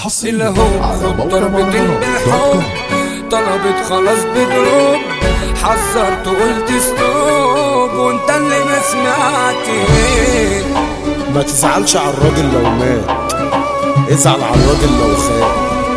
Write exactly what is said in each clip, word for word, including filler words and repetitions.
اللي هو ضربتين بالحب طلبت خلاص بضرب، حذرت قلت ستوب وانت اللي ما سمعتي. ما تزعلش على الراجل لو مات، ازعل على الراجل لو خاب،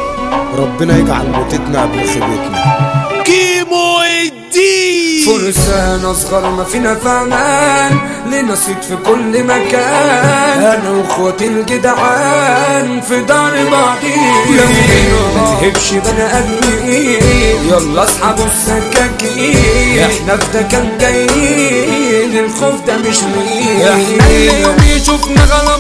ربنا يجعل موتتنا قبل خيبتنا. كيمو الدين فرسان اصغر ما فينا فهمان، لنا صيت في كل مكان، انا واخواتي الجدعان في دار بعضينا، ما تهبش بني ادمين يلا اسحبوا السكاكين، احنا في ده كان جايين الخوف ده مش ليه، احنا اللي يوم يشوفنا غلط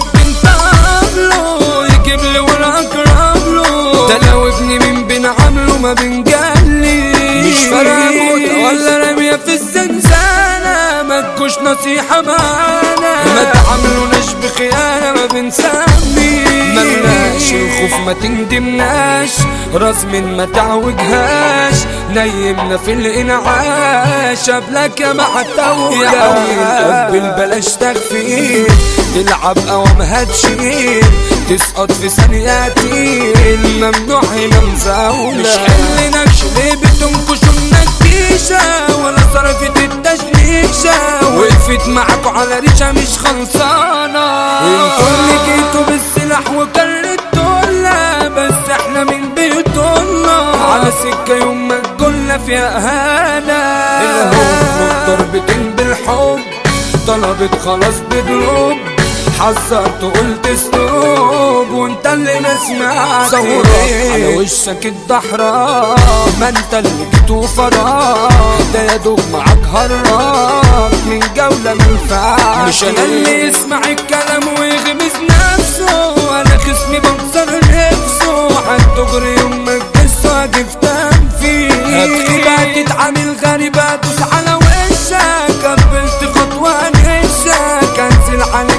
بنتقابله يجيب لي ولا اقرب له، ده لو ابني مين بنعامله ما بنجلي، مش فارقة موتة ولا رمية في الزنزانة، ما تكوش نصيحة معانا، ما تعاملوناش بخيانة ما بنسمي، ملناش الخوف ما تندمناش، راس من ما تعوجهاش، نيمنا في الانعاش قبلك يا معتوجة، يا قوي بلاش تغفير، تلعب قوام هتشيل، تسقط في ثانياتين، ممنوع هنا مزاولة، مش حلناكش ليه بتنكشوا النكيشة ولا صرفت التشنيشة، وقفت معاكوا على ريشة مش خلصانة، انتوا اللي جيتوا بالسلاح وكررتوا لنا، بس احنا من بيوتنا على سكة يوم ما تقولنا فيها اهانة، اللي هو ضربتين بالحب طلبت خلاص بضرب، حذرت قلت ستوب وانت اللي ما سمعتش، صورك على وشك الضحراء ما انت اللي جيت وفراغ، ده يا دوب معاك هراك من جولة منفعة، مش انا اللي يسمع الكلام ويغمس نفسه، انا خصمي بكسر نفسه، هتجري يوم ما تجسه هجيب تنفيذ، هتخيب هتتعامل غريب هدوس على وشك، قبلت خطوة نشك انزل عليك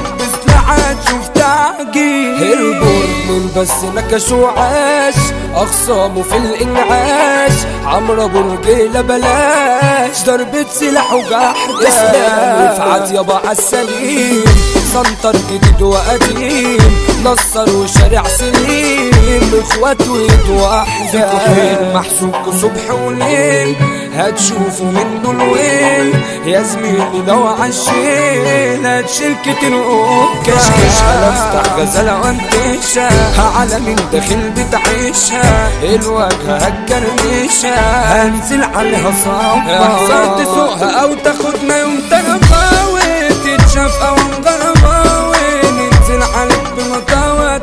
شوف تعجيل، هربوا من بس نكش وعاش، اخصامه في الانعاش، عمرو برجيلة بلاش، ضربة سلاح وجحدة، اسلام رفعت يابا عالسليم، سنتر جديد وقديم، نصر وشارع سليم، اخوات ويد واحدة، فين محسوك صبح وليل، هتشوفوا منه الويل، يا زميلي لو عالشيل هتشيل كتير وكشكش، هنفتح غزالة وانتشها على من داخل بتعيشها، الواجهة هتكرمشها هنزل عليها صعبة، احذر تسوقها او تاخدنا يوم تنفاوي، تتشاف او مغرباوي، ننزل عليك بمطاوة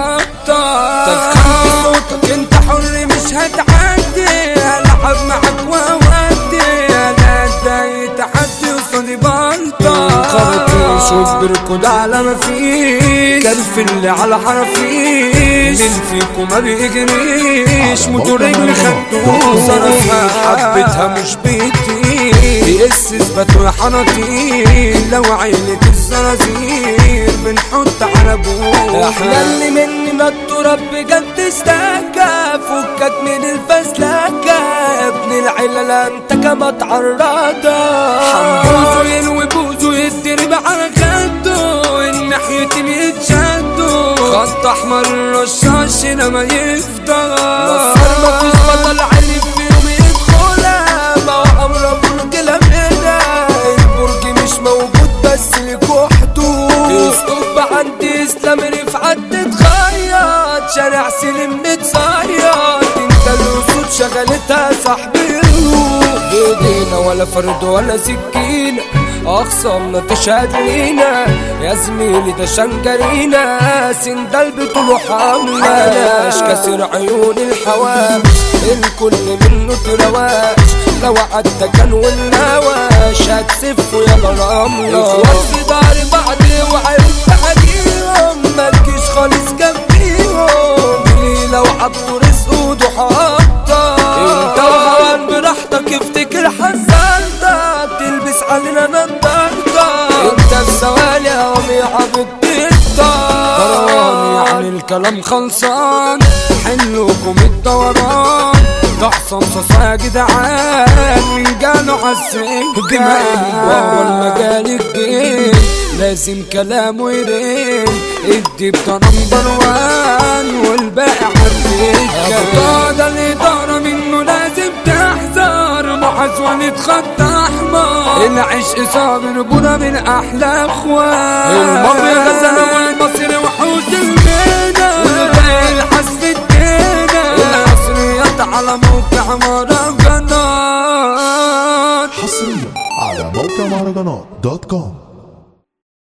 تتقطع، تفخم صوتك انت حر مش هتعدي، هلعب معاك وودي، انا اداي تحدي وصلي بلطة، خرطوش وبركض على ما فيش، كرف اللي على حرفيش، مين فيكم ما بيجريش، موتو رجل خدوه صرفها حبتها مش بيتي، يقس اثبتوا يا حناطير، لو عيلة الزرازير بنحط على ابوه، احنا اللي مننا التراب بجد استكى، فكك من الفسلكة يا ابن العيلة انت كما تعرضة، حنبوزه ينوي بوزه يتدرب على خده، الناحيتين يتشدوا، خط احمر الرشاش لما يفضل، نصر مفيش بطل علي في يوم يدخلها، بقى امر برج لمنا، البرج مش موجود بس لكوحده، يستوب عندي اسلام رفعت تتخيط، شارع سلم متصيط، انت الاسود شغلتها صاحبي الروح، بايدينا ولا فرد ولا سكينة، اخصامنا تشهد لينا، يا زميلي ده شنجرينا، سندال بطوله حملاش، كسر عيون الحواش، الكل منه ترواش، لو عدى كان والنواش هتسفوا يا رملة، اخوات في دار بعض وعرفت عليهم، مالكيش خالص جنبيهم، ليه لو عبدوا رزقه ضحاطة، انت وهوان براحتك افتكر حزنتك، تلبس علينا نضارتك، انت في ثواني قومي عبدتك، كروان يعني الكلام خلصان، حلوكم الدوران، ده حصان صاصا يا جدعان، من جاله عالسكة، دماء البابا المجال الجيل، لازم كلامه يرين، الديب ده نمبر وان والباقي كانت خط احمر، العشق صابر بنا من احلى اخوان، الماضي غزل والمصري وحوش المينا، والباقي الحسب الدينا، الحصريات على موقع مهرجانات. حصريا على موقع مهرجانات دوت كوم.